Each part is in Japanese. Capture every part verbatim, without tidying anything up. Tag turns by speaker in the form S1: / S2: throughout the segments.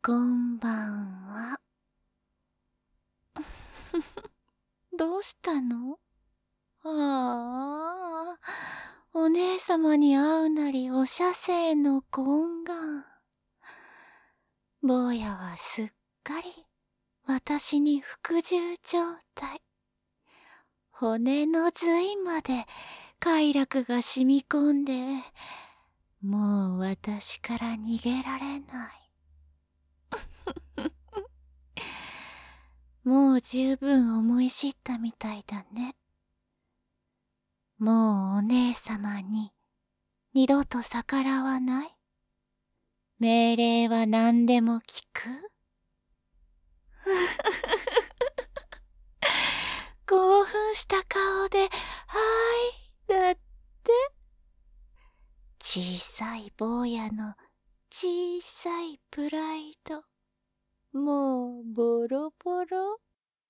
S1: こんばんは。どうしたの？ああ、お姉様に会うなりお射精の懇願。坊やはすっかり私に服従状態。骨の髄まで快楽が染み込んで、もう私から逃げられない。もう十分思い知ったみたいだね。もうお姉様に二度と逆らわない？命令は何でも聞く？興奮した顔で、はい、だって。小さい坊やの小さいプライド。もうボロボロ。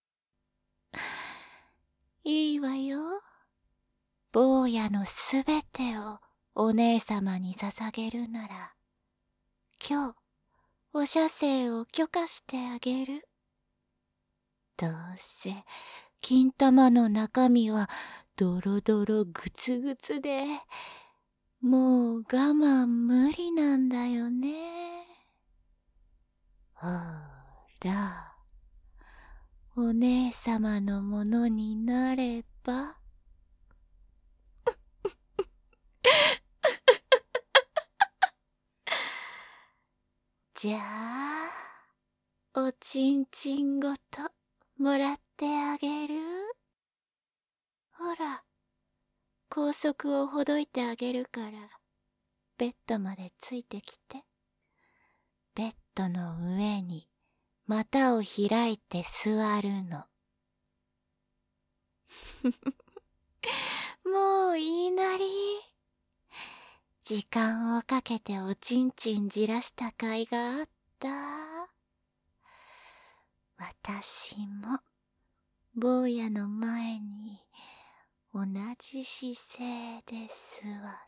S1: いいわよ。坊やのすべてをお姉様に捧げるなら、今日お射精を許可してあげる。どうせ金玉の中身はドロドログツグツで、もう我慢無理なんだよね。ほら、お姉様のものになれば。じゃあ、おちんちんごともらってあげる？ほら、高速をほどいてあげるから、ベッドまでついてきて。ベッドの上に股を開いて座るの。もういいなり。時間をかけておちんちんじらした甲斐があった。私も坊やの前に同じ姿勢で座って。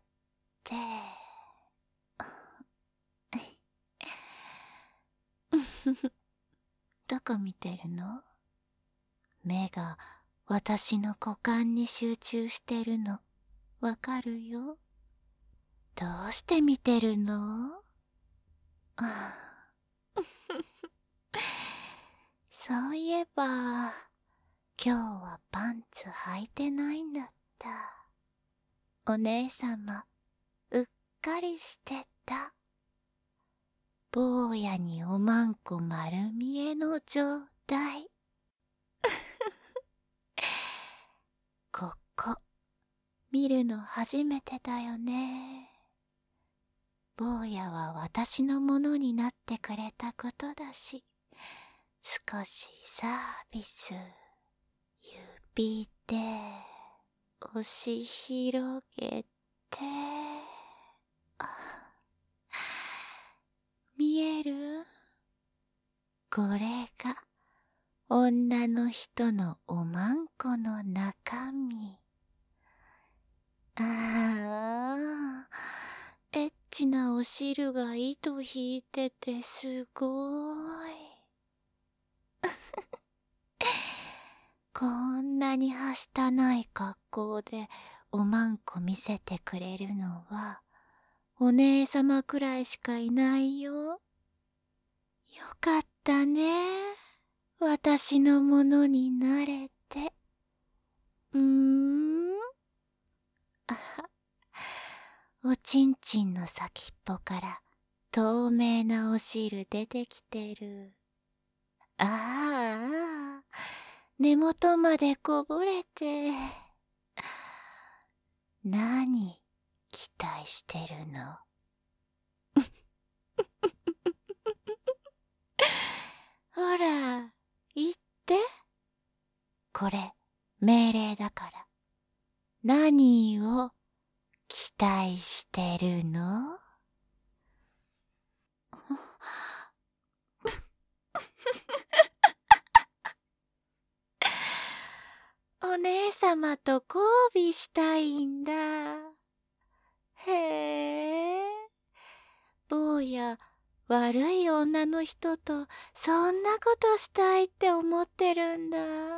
S1: どこ見てるの？目が私の股間に集中してるの、わかるよ。どうして見てるの？あそういえば、今日はパンツ履いてないんだった。お姉様、うっかりしてた。坊やにおまんこ丸見えの状態。ここ、見るの初めてだよね。坊やは私のものになってくれたことだし、少しサービス。指で押し広げて。見える？これが女の人のおまんこの中身。ああ、エッチなお汁が糸引いててすごーい。こんなにはしたない格好でおまんこ見せてくれるのはお姉様くらいしかいないよ。よかったね。私のものになれて。うーん。あは。おちんちんの先っぽから透明なお汁出てきてる。ああ、根元までこぼれて。何期待してるの？ほら、言って。これ、命令だから。何を期待してるの？お姉様と交尾したいんだ。へえ。坊や、 悪い女の人とそんなことしたいって思ってるんだ。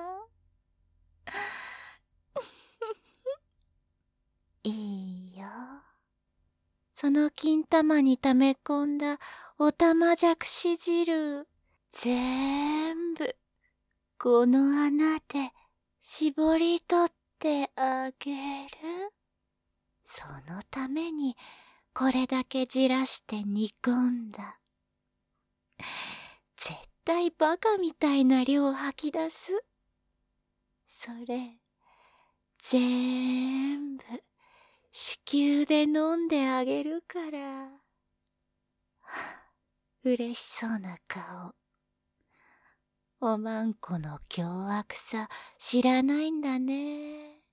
S1: いいよ。その金玉に溜め込んだおたまじゃくし汁、ぜんぶこの穴で絞り取ってあげる。そのためにこれだけじらして煮込んだ。絶対バカみたいな量吐き出す。それ、ぜーんぶ子宮で飲んであげるから。嬉しそうな顔。おまんこの凶悪さ知らないんだね。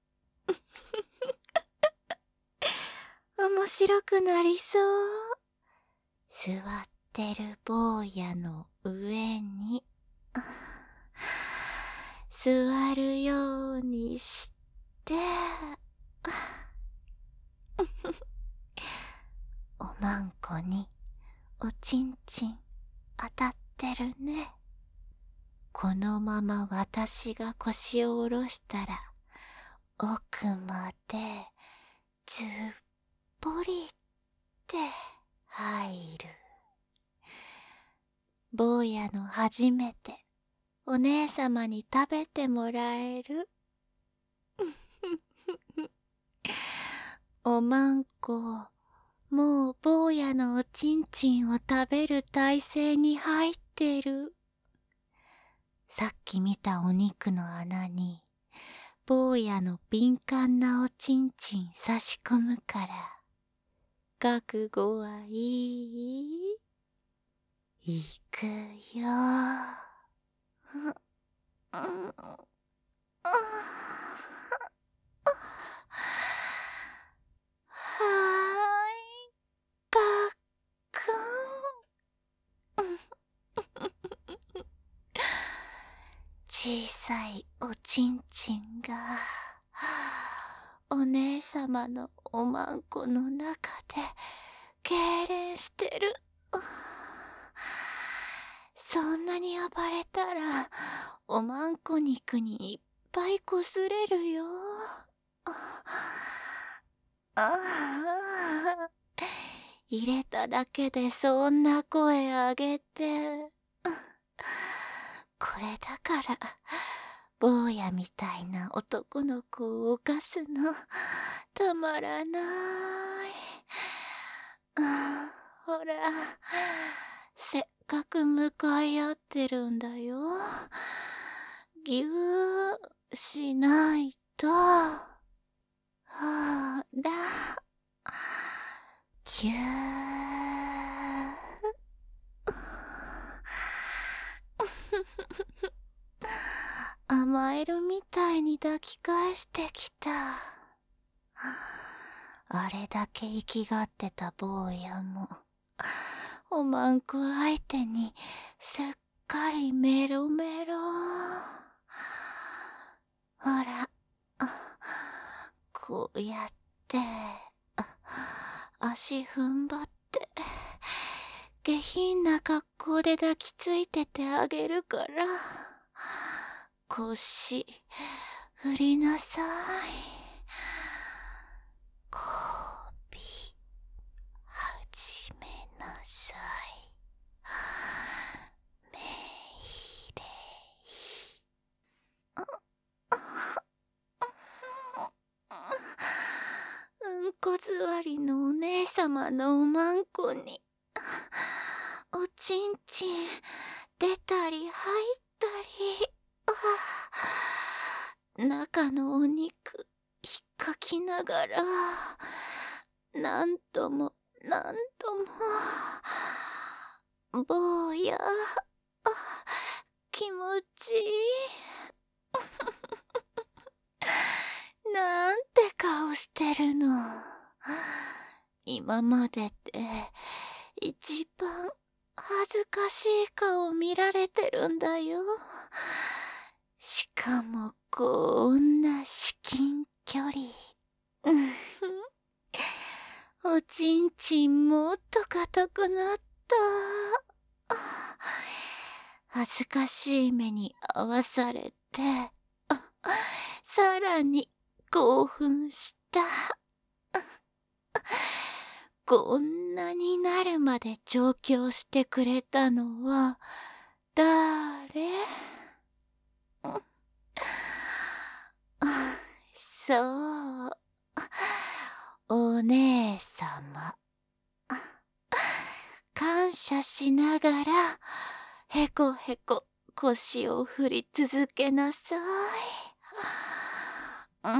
S1: 面白くなりそう。座ってる坊やの上に座るようにしておまんこにおちんちん当たってるね。このまま私が腰を下ろしたら奥までずっぽりって入る。坊やの初めてお姉様に食べてもらえる。おまんこ、もう坊やのおちんちんを食べる体勢に入ってる。さっき見たお肉の穴に坊やの敏感なおちんちん差し込むから。覚悟はいい？いくよ。う、うん、はーい、パックン。小さいおちんちんがお姉様のおまんこの中で痙攣してる。そんなに暴れたらおまんこ肉にいっぱいこすれるよ。ああ、入れただけでそんな声あげて。これだから坊やみたいな男の子を犯すのたまらない。あ、ほら、せっかく向かい合ってるんだよ。ぎゅーしないと。ほら、ぎゅー。甘えるみたいに抱き返してきた。あれだけ生きがってた坊やもおまんこ相手にすっかりメロメロ。ほら、こうやって足踏ん張って下品な格好で抱きついててあげるから。腰振りなさい。首始めなさい。めいれい。うんこ座りのお姉様のおまんこにおちんちん出たり入ったり。中のお肉引っかきながら何度も何度も坊や気持ちいい。なんて顔してるの。今までで一番恥ずかしい顔見られてるんだよ。しかもこんな至近距離。おちんちんもっと硬くなってた。恥ずかしい目に遭わされて、さらに興奮した。こんなになるまで調教してくれたのは誰？そう、お姉様。感謝しながらへこへこ腰を振り続けなさい。うん、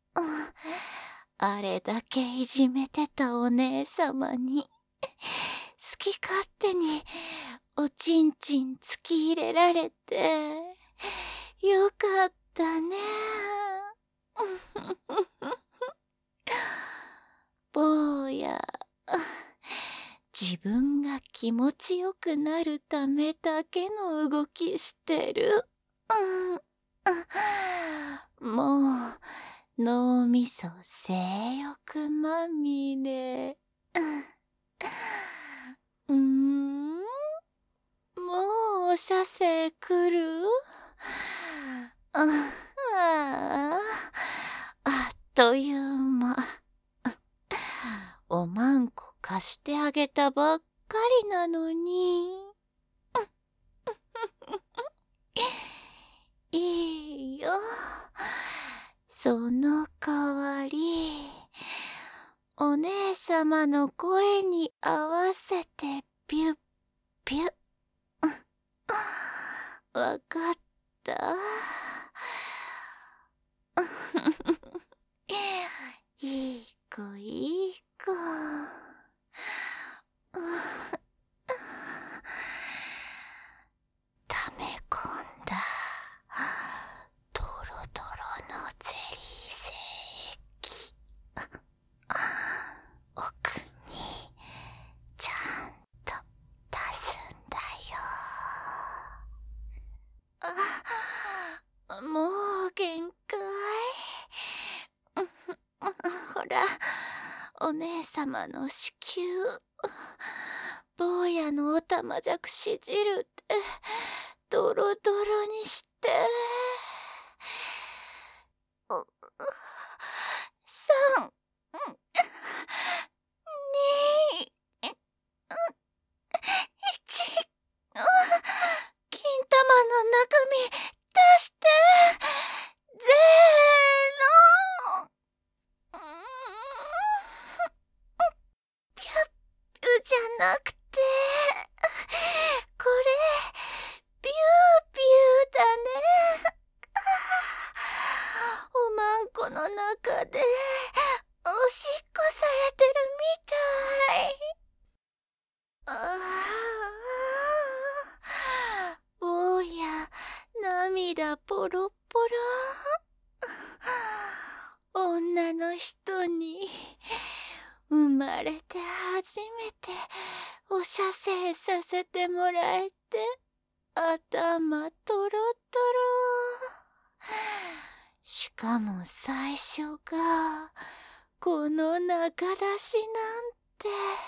S1: あれだけいじめてたお姉様に好き勝手におちんちん突き入れられてよかったね。坊や、自分が気持ちよくなるためだけの動きしてる。うん、もう脳みそ性欲まみれ。うん、もうお射精来る？ああ、あっという間。おまんこ貸してあげたばっかりなのに。いいよ。その代わり、お姉様の声に合わせてピュッピュッ。わかった。いい子いい子。溜め込んだドロドロのゼリー精液、奥にちゃんと出すんだよ。あ、もう限界。ほら、お姉様の子宮、坊やのおたまじゃくし汁でドロドロにして。さん、に、いち、金玉の中身出して、ゼロ。ピュッピュじゃなくて、これ、ビュービューだね。おまんこの中で、おしっこされてるみたい。ああ、坊や、涙ポロポロ。女の人に生まれて初めてお射精させてもらえて、頭トロトロ。しかも最初がこの中出しなんて。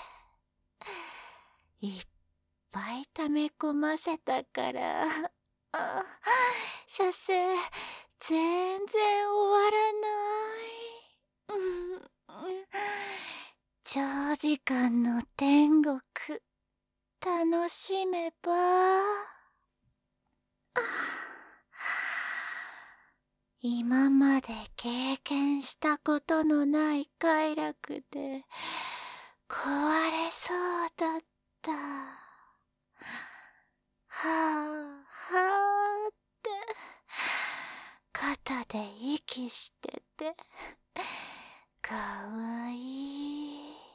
S1: いっぱい溜め込ませたから、あ、射精全然終わらない。うん、長時間の天国楽しめば。今まで経験したことのない快楽で壊れそうだった。はあはあって肩で息しててかわいい。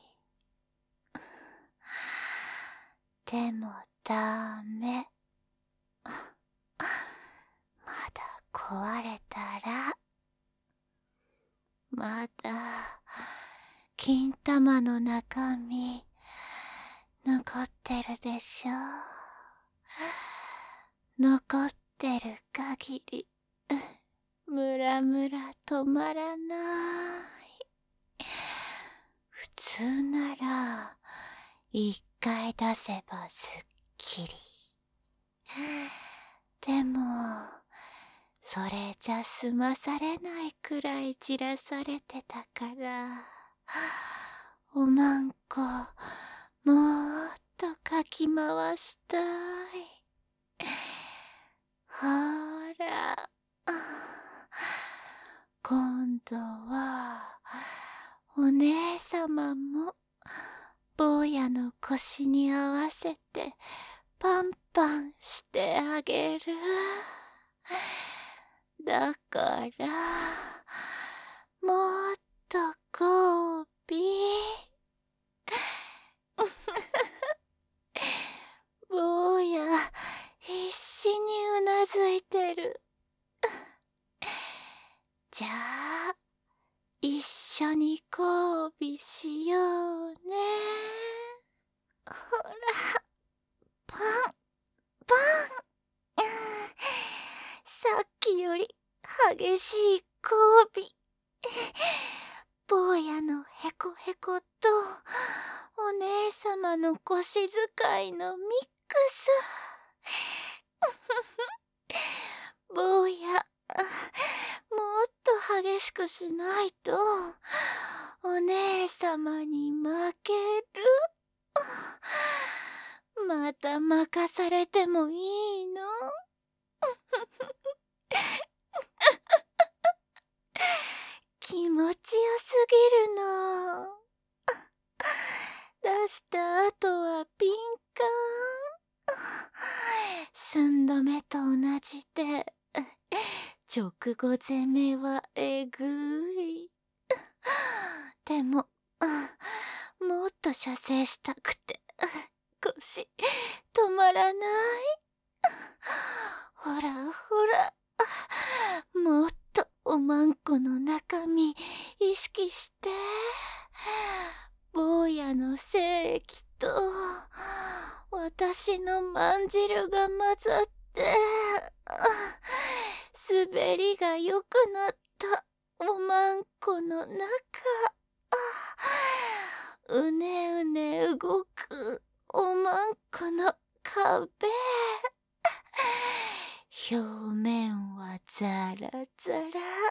S1: でもダメ。まだ壊れたら、まだ金玉の中身残ってるでしょ。残ってる限りムラムラ止まらない。普通なら一回出せばすっきり。でも、それじゃ済まされないくらいじらされてたから、おまんこ、もっとかき回したい。ほら、今度は、お姉様も、坊やの腰に合わせて、パンパンしてあげる。だから、もっと交尾。坊や、必死にうなずいてる。じゃあ、一緒に交尾しようね。ほら、パン、パン。さっきより激しい交尾。坊やのへこへこと、お姉様の腰使いのミックス。坊や、もっと激しくしないと、お姉様に負ける。また任されてもいいの？気持ちよすぎるの。出した後は敏感。寸止めと同じで、直後攻めはえぐい。でも、もっと射精したくて、腰止まらない。ほらほら、もっとおまんこの中身意識して。坊やの精液と私のまんじるが混ざって、滑りが良くなったおまんこの中。うねうね動くおまんこの壁。表面はザラザラ。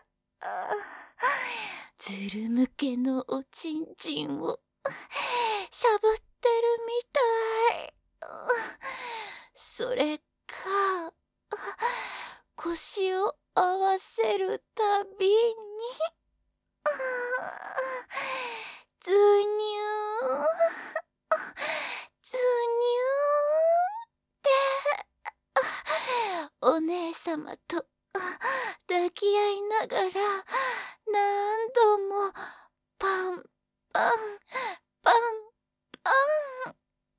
S1: ずるむけのおちんちんをしゃぶってるみたい。それか、腰を合わせるたびに、ズニュー、ズニューって、お姉様と抱き合いながら、何度もパンパンパンパン。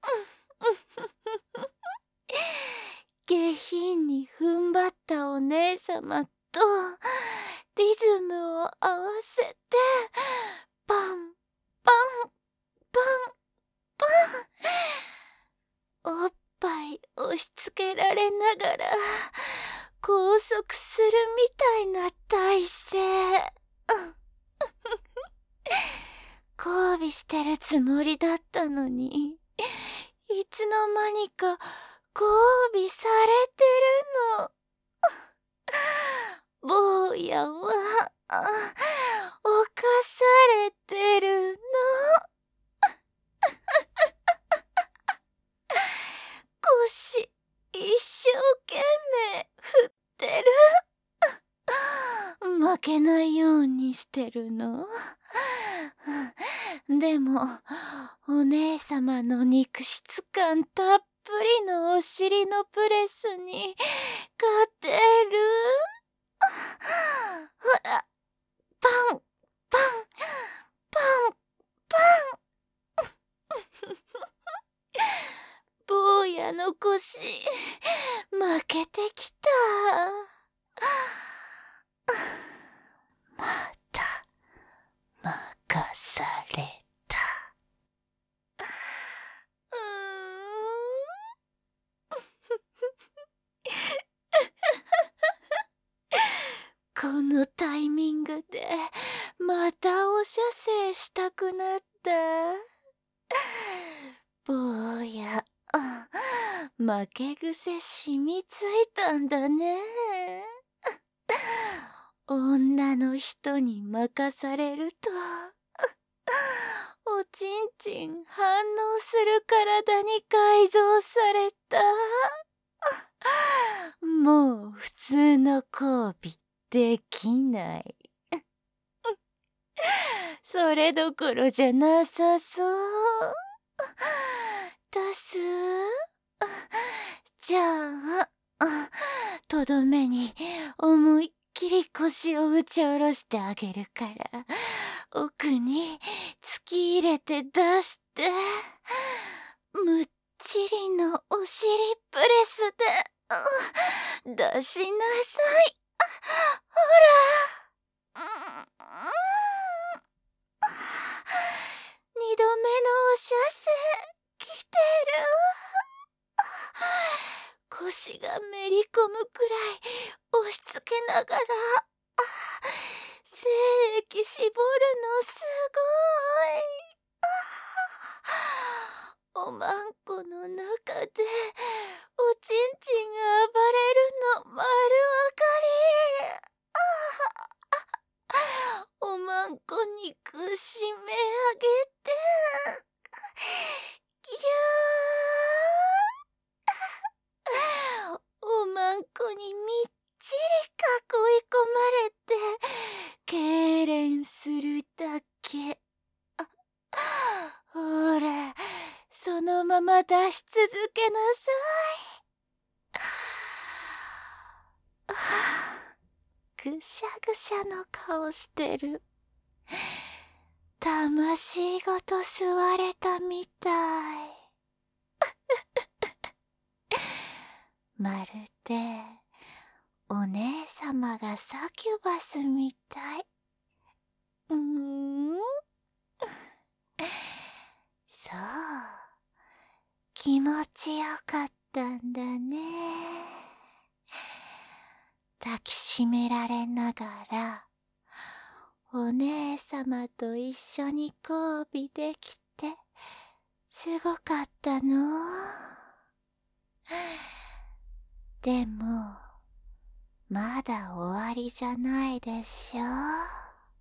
S1: 下品に踏ん張ったお姉様とリズムを合わせて、パンパンパンパン。おっぱい押し付けられながら拘束するみたいな体勢。交尾してるつもりだったのに、いつの間にか交尾されてるの。坊やは犯されてるの。腰一生懸命振ってる。負けないようにしてるの。でも、お姉様の肉質感たっぷりのお尻のプレスに勝てる。ほら、パン、パン、パン、パン。坊やの腰、負けてきた。また、任された。うーん。このタイミングで、またお射精したくなった。坊負け癖染みついたんだね。女の人に任されると、おちんちん反応する体に改造された。もう普通の交尾できない。それどころじゃなさそう。出す？じゃあ、とどめに思いっきり腰を打ち下ろしてあげるから、奥に突き入れて出して、むっちりのお尻プレスで、出しなさい。ほら。二度目のお射精来てる。腰がめり込むくらい押しつけながら、精液絞るのすごい。おまんこの中でおちんちんが暴れるの丸わかり。おまんこ肉締め上げて、ぎゅー。おまんこにみっちり囲い込まれて、痙攣するだけ。ほら、そのまま出し続けなさい。ぐしゃぐしゃの顔してる。魂ごと吸われたみたい。まるでお姉様がサキュバスみたい。うーんそう、気持ちよかったんだね。抱きしめられながら、お姉様と一緒に交尾できて、すごかったの。でも、まだ終わりじゃないでしょ。は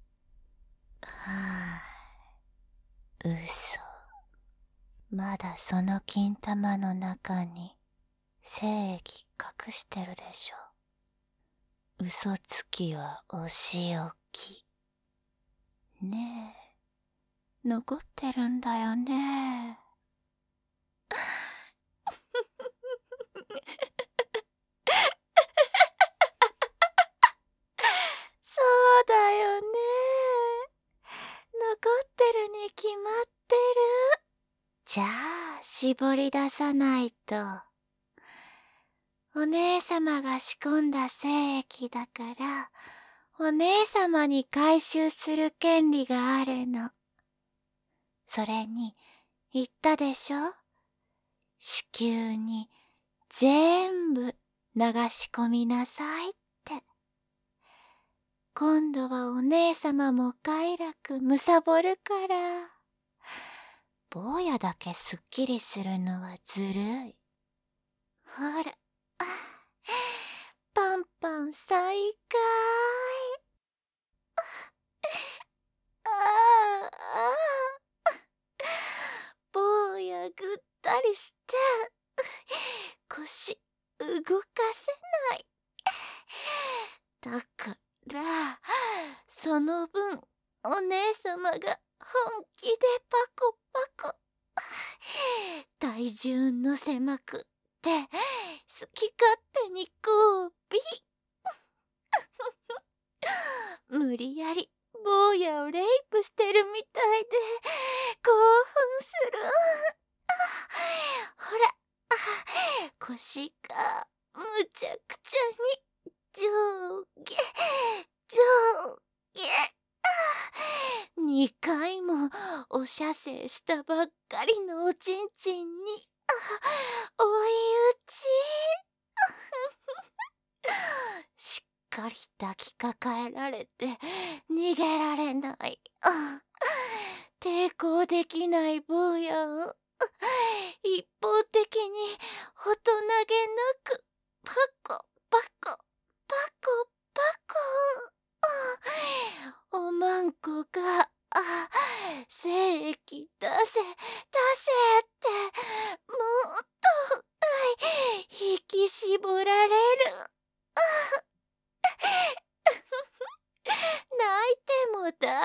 S1: あ、嘘。まだその金玉の中に精液隠してるでしょ。嘘つきはお仕置き。ねえ、残ってるんだよね。そうだよね。残ってるに決まってる。じゃあ、絞り出さないと。お姉様が仕込んだ精液だから、お姉様に回収する権利があるの。それに、言ったでしょ？子宮に全部流し込みなさいって。今度はお姉様も快楽むさぼるから。坊やだけすっきりするのはずるい。ほら、パンパン再開。ああ、ああ。坊やぐったりして、腰動かせない。だから、その分、お姉様が本気でパコパコ。体重乗せまくって、好き勝手に交尾。無理やり坊やをレイプしてるみたいで興奮する。ほら、腰がむちゃくちゃに上下上下。二回もお射精したばっかりのおちんちんに追い打ち。しっかり抱きかかえられて逃げられない。抵抗できない坊やを一方的に大人げなくパコパコパコパコ。おまんこが、あ、精液出せ出せってもっと引き絞られる。泣いてもダ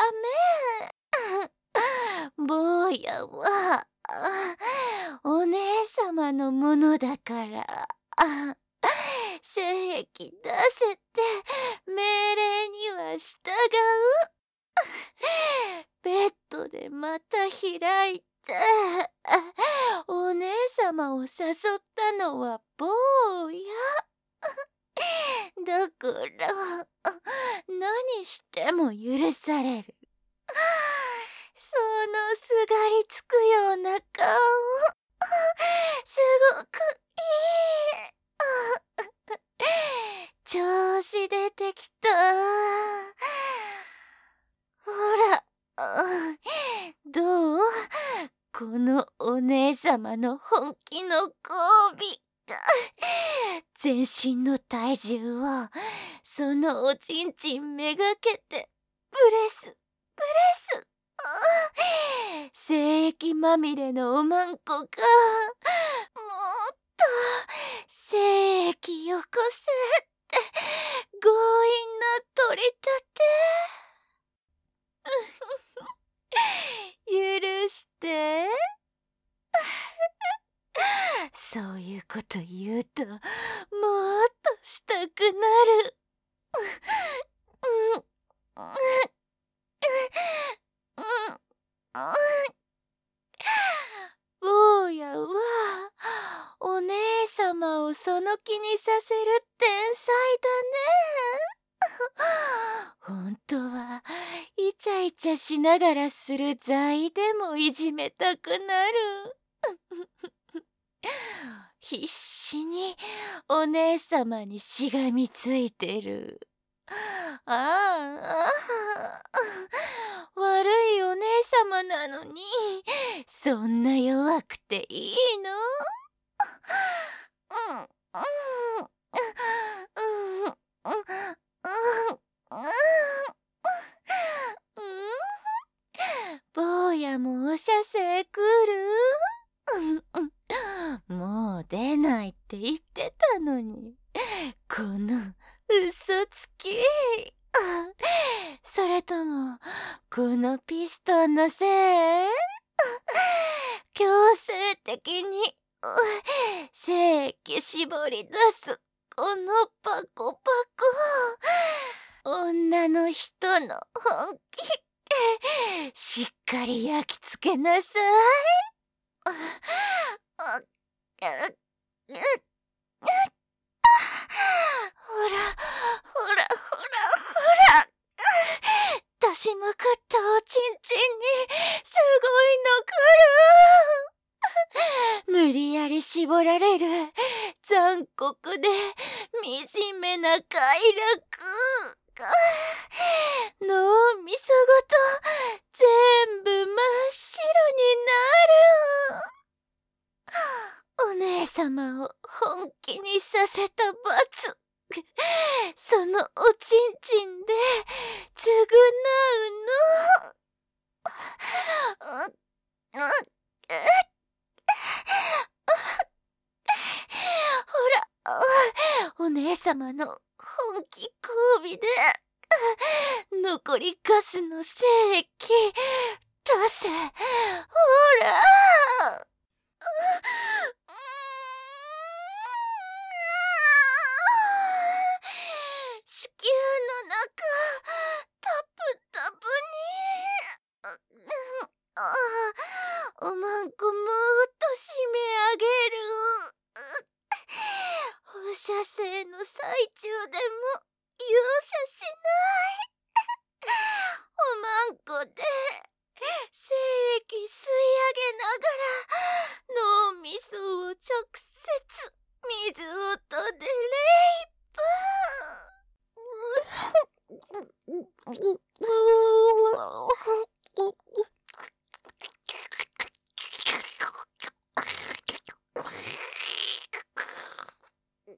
S1: メ。坊やはお姉様のものだから、精液出せって命令には従う。ベッドでまた開いて、お姉様を誘ったのは坊や。だから何しても許される。そのすがりつくような顔、すごくいい。調子出てきた。ほら、どう？このお姉様の本気の交尾が、全身の体重をそのおちんちんめがけてブレスブレス。精液まみれのおまんこが、もっと精液よこせって強引な取り立て。許して。そういうこと言うともっとしたくなる。坊やはお姉様をその気にさせる天才だね。ほんとはイチャイチャしながらする材でもいじめたくなる。必死にお姉様にしがみついてる。ああ、悪いお姉様なのに、そんな弱くていいの？うん、うん、うん、うん、うん、うん。坊やもお射精来る？もう出ないって言ってたのに、この嘘つき。それともこのピストンのせい？強制的に精液絞り出すこのパコパコ、女の人の本気しっかり焼き付けなさい。ほらほらほらほら、出しまくったおちんちんにすごいの来る。無理やり絞られる残酷で惨めな快楽が脳みそごと全部真っ白になる。お姉様を本気にさせた罰、そのおちんちんで償うの。ほら、お姉様の本気交尾で残りカスの精液出せ。ほら。子宮の中タプタプに。おまんこもっと締め上げる。放射性の最中でも容赦しない。おまんこで精液吸い上げながら脳みそを直接水音でレイプ。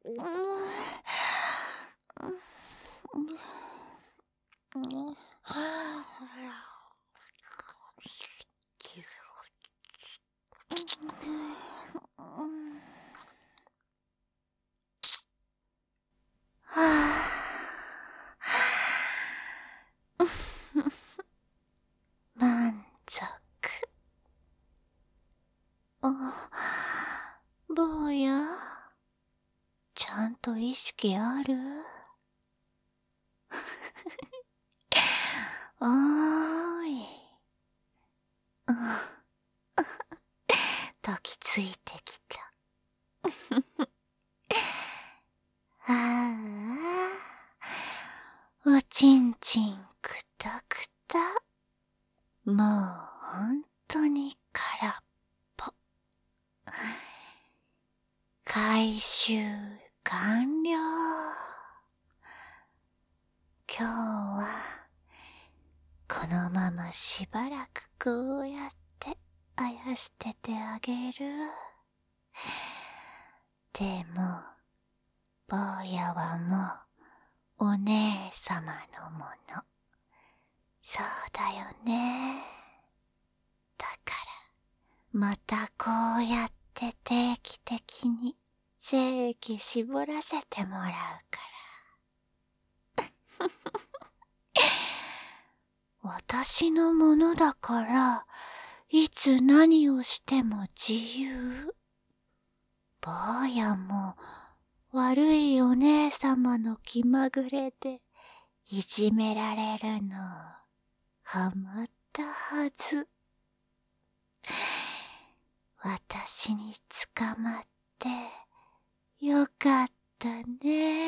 S1: 満足。坊や、ちゃんと意識ある？おーい。抱きついてきた。ああ、おちんちんくたくた。もうほんとに空っぽ。回収完了。今日はこのまましばらくこうやってあやしててあげる。でも坊やはもうお姉様のもの。そうだよね。だからまたこうやって定期的に精液絞らせてもらうから。私のものだから、いつ何をしても自由。坊やも悪いお姉様の気まぐれでいじめられるのハマったはず。私に捕まってよかったね。